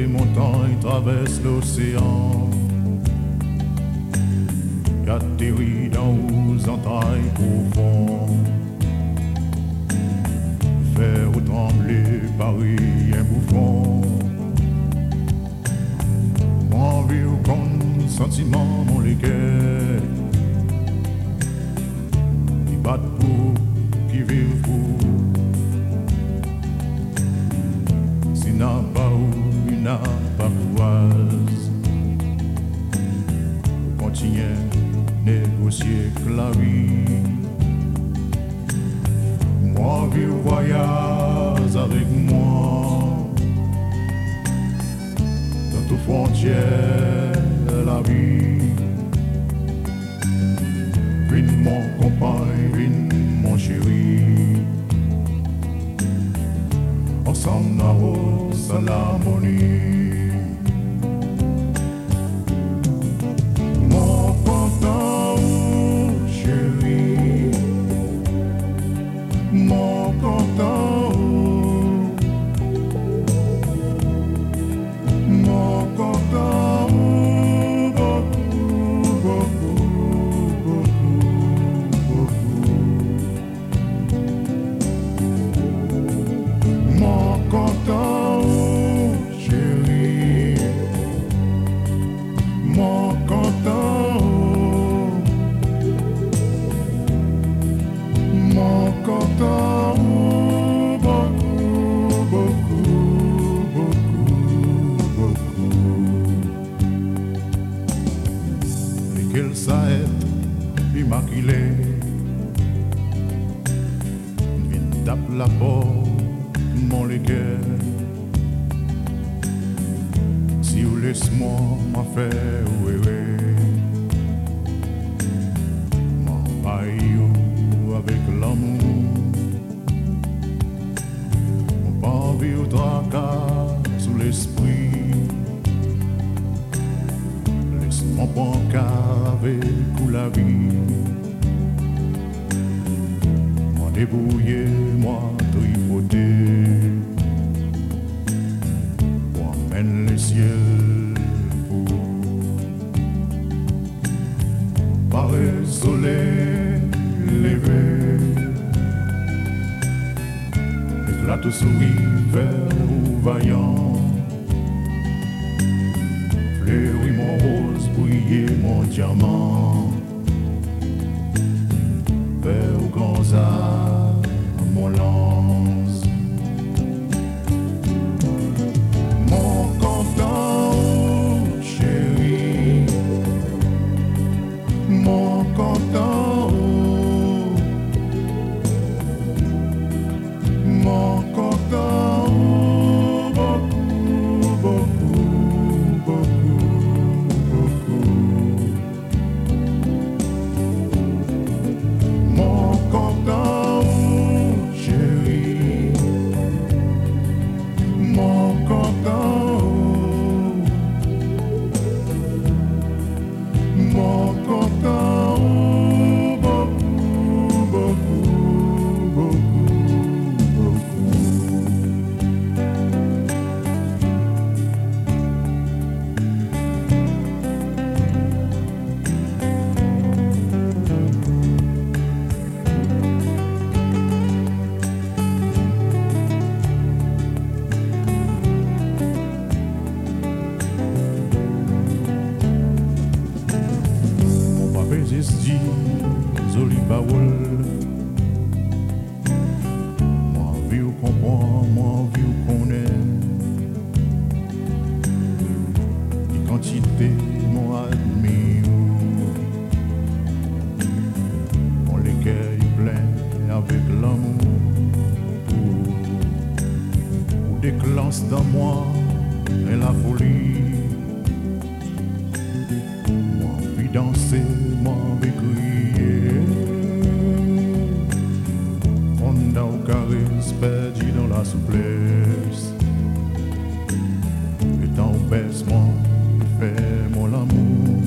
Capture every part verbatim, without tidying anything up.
les montagnes traversent l'océan, qu'atterrit dans aux entrailles profondes, faire trembler Paris un bouffon. Mon vieux con sentiment, mon légué, qui battent pour, qui vivent pour. Si n'a pas ou il n'a pas courage, continuer négocier la vie. Moi, vieux voyage avec moi, dans toute frontière de la vie. Viens mon compagne, viens mon chéri, ensemble nous à l'harmonie. La porte, mon légué. Si vous laissez-moi m'a fait ouérer, m'en baillou avec l'amour. Mon pas envie au tracas sous l'esprit. Laisse-moi banca avec la vie. Débrouiller, moi tripoter, moi mène les ciels pour par le soleil levé, éclate souris vert ou vaillant, fleurit mon rose, briller mon diamant, vers aux grands arbres, mon lance. Mon content, chéri, mon content, mon content, beaucoup, beaucoup, beaucoup, beaucoup. Mon content, chéri, mon content, mon content, beaucoup, beaucoup, beaucoup, beaucoup. Dit joli parole, moi envie ou comprend, moi envie ou connaît, les quantités m'ont admis, on les cueille plein avec l'amour, ou déclenche dans moi et la folie. Danser, moi envie crier. On a au charisme perdu dans la souplesse. Et tant baisse moi, fait mon amour.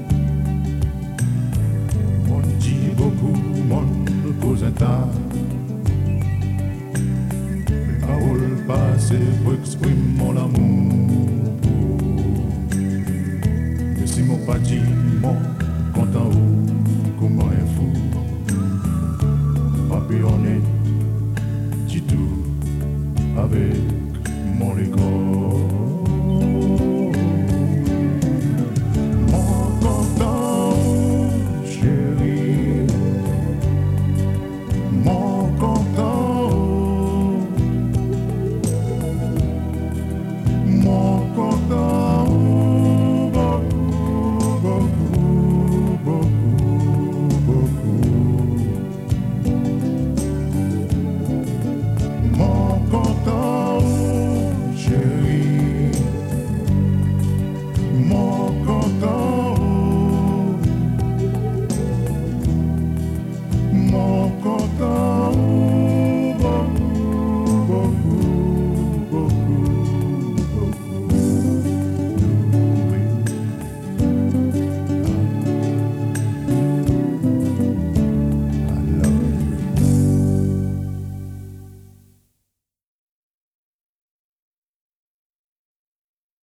On dit beaucoup, mon cause un tas. Les paroles passées pour exprimer mon amour. pas dit mon content.